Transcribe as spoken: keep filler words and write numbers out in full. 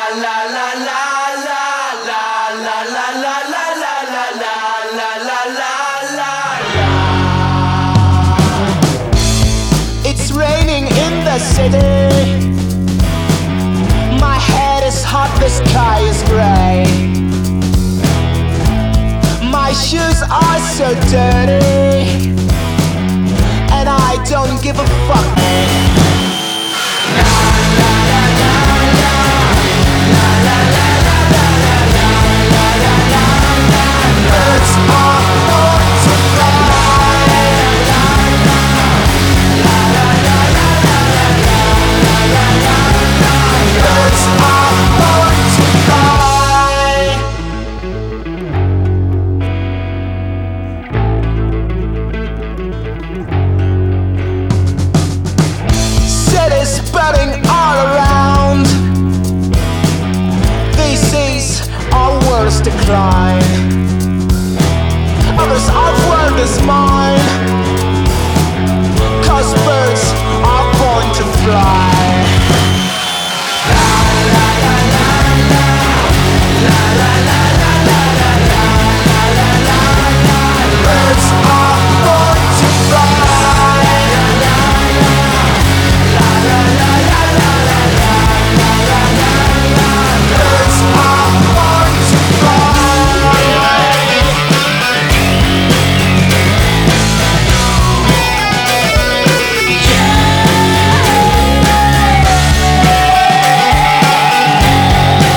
It's raining in the city. My head is hot, the sky is gray. My shoes are so dirty, and I don't give a fuck. Spreading all around. This is our worst decline. Others' outward is mine.